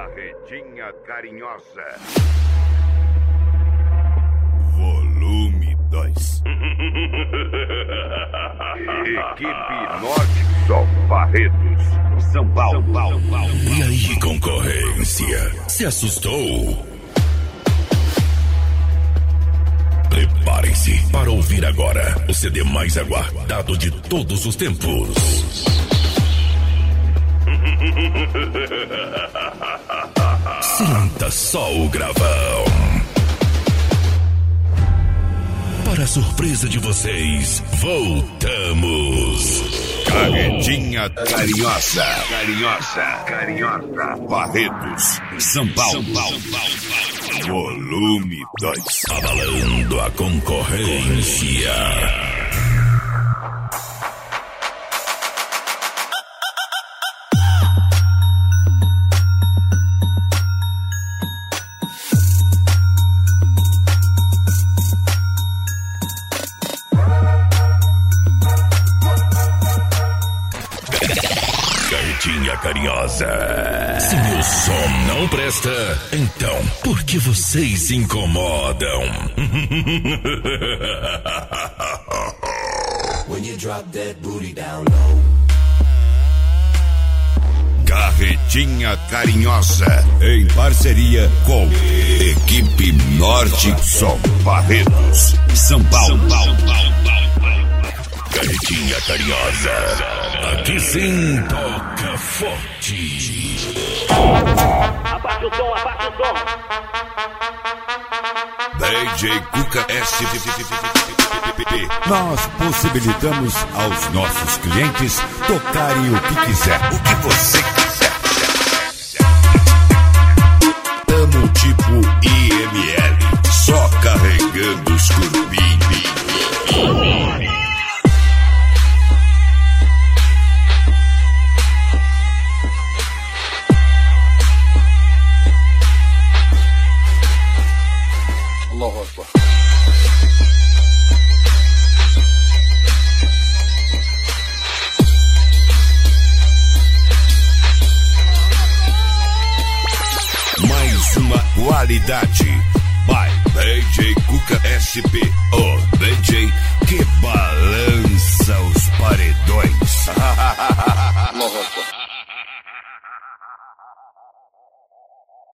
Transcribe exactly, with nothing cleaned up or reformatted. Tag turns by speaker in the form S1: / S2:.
S1: Carretinha Carinhosa.
S2: Volume dois.
S1: Equipe Norte Sol Barretos, São Paulo. São Paulo.
S2: E aí, concorrência? Se assustou? Preparem-se para ouvir agora o C D mais aguardado de todos os tempos. Sinta só o gravão. Para a surpresa de vocês, voltamos.
S1: Carretinha Carinhosa. Carinhosa. Carinhosa. Barretos, São Paulo. São Paulo.
S2: Volume dois. Abalando a concorrência. Carretinha Carinhosa. Se meu som não presta, então por que vocês se incomodam?
S3: When you drop that booty down low.
S1: Carretinha Carinhosa, em parceria com Equipe Norte Sol Barretos, São Paulo. São Paulo.
S2: Carretinha Carinhosa, aqui sim toca forte.
S4: Abaixa o som, abaixa o som.
S1: D J Cuca S.
S5: Nós possibilitamos aos nossos clientes tocarem o que quiser,
S1: O que você quiser.
S2: Tamo tipo I M L, só carregando os corpinhos.
S6: Allahu Akbar.
S1: Mais uma qualidade. By D J Cuca S P, o D J que balança os paredões.
S6: Allahu Akbar.